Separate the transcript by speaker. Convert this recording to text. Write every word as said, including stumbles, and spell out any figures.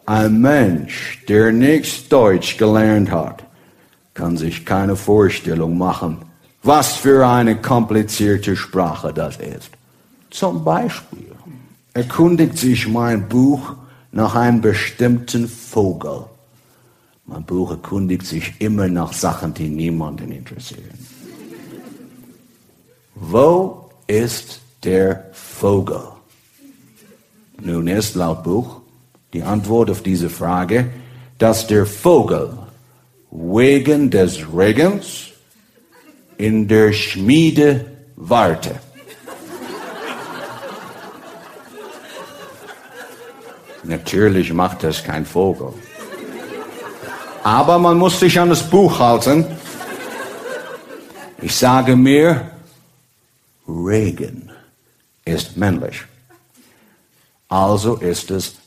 Speaker 1: Ein Mensch, der nichts Deutsch gelernt hat, kann sich keine Vorstellung machen, was für eine komplizierte Sprache das ist. Zum Beispiel erkundigt sich mein Buch nach einem bestimmten Vogel. Mein Buch erkundigt sich immer nach Sachen, die niemanden interessieren. Wo ist der Vogel? Nun ist laut Buch die Antwort auf diese Frage, dass der Vogel wegen des Regens in der Schmiede warte. Natürlich macht das kein Vogel. Aber man muss sich an das Buch halten. Ich sage mir, Regen ist männlich. Also ist es